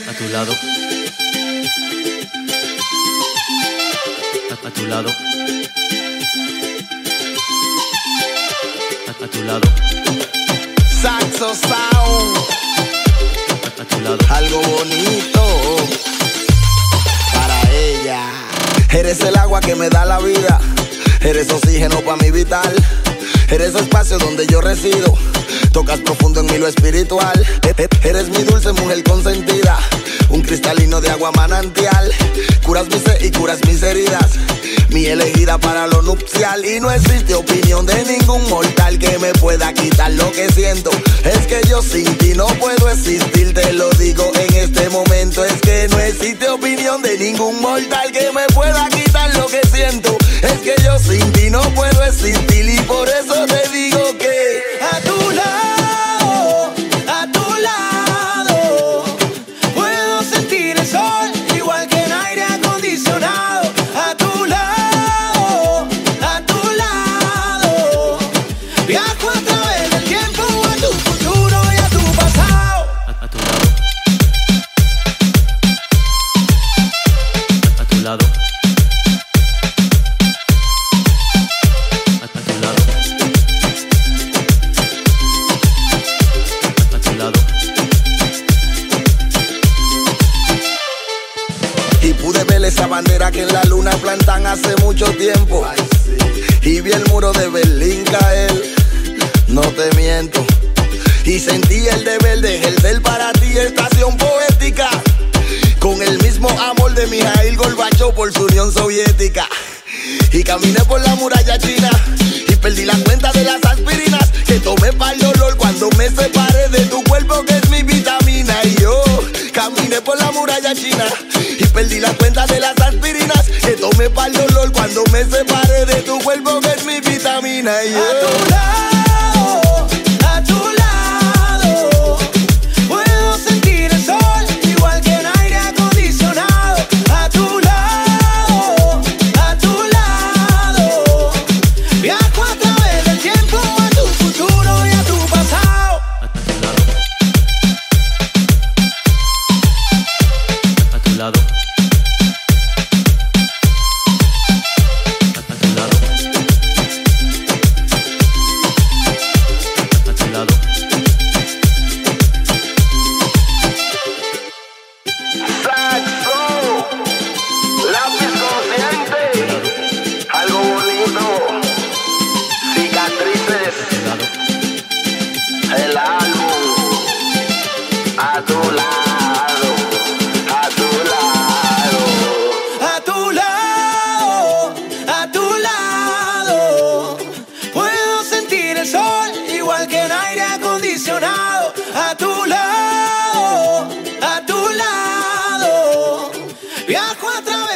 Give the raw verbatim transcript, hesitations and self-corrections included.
A tu lado. A, a tu lado. A, a tu lado. Saxo Sound. A, a tu lado. Algo bonito para ella. Eres el agua que me da la vida. Eres oxígeno para mi vital. Eres espacio donde yo resido. Tocas profundo en mí lo espiritual. Eres mi dulce mujer consentida. Un cristalino de agua manantial. Curas mi sed y curas mis heridas. Mi elegida para lo nupcial. Y no existe opinión de ningún mortal que me pueda quitar lo que siento. Es que yo sin ti no puedo existir. Te lo digo en este momento. Es que no existe opinión de ningún mortal que me pueda quitar lo que siento. Es que yo sin ti no puedo existir. Y por eso te digo que a tu lado, a tu lado, puedo sentir el sol igual que en aire acondicionado. A tu lado, a tu lado, viajo a través del tiempo a tu futuro y a tu pasado. A, a tu lado. A, a tu lado. Y pude ver esa bandera que en la luna plantan hace mucho tiempo. Ay, sí. Y vi el muro de Berlín caer, no te miento. Y sentí el deber de ejercer para ti estación poética. Con el mismo amor de Mijail Gorbachov por su Unión Soviética. Y caminé por la muralla china y perdí la cuenta de las aspirinas que tomé para el dolor cuando me separé de tu cuerpo que es mi vitamina. Y yo caminé por la muralla china y perdí la cuenta de las aspirinas que tomé para el dolor cuando me separé de tu cuerpo que es mi vitamina. Y yo a tu lado, a tu lado, puedo sentir el sol igual que en aire acondicionado. A tu lado, a tu lado, viajo a través del tiempo a tu futuro y a tu pasado. A tu lado. A tu lado. A tu lado. Saxo, lápiz consciente, algo bonito, cicatrices, el álbum, a tu lado, a tu lado. A tu lado, a tu lado, puedo sentir el sol igual que en aire acondicionado. A tu lado, a tu lado, viajo a través